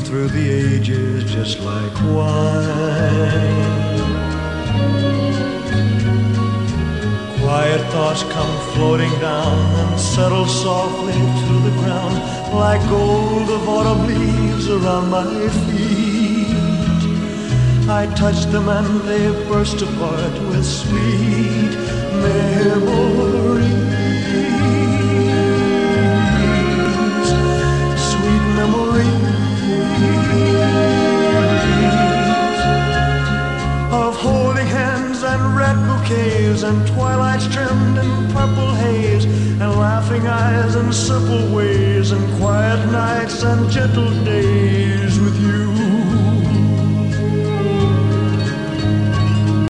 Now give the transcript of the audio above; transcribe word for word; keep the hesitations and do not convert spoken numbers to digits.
through the ages just like wine. Quiet thoughts come floating down and settle softly to the ground like gold of autumn leaves around my feet. I touch them and they burst apart with sweet memories. Sweet memories of holding hands and red bouquets and twilights trimmed in purple haze and laughing eyes and simple ways and quiet nights and gentle days.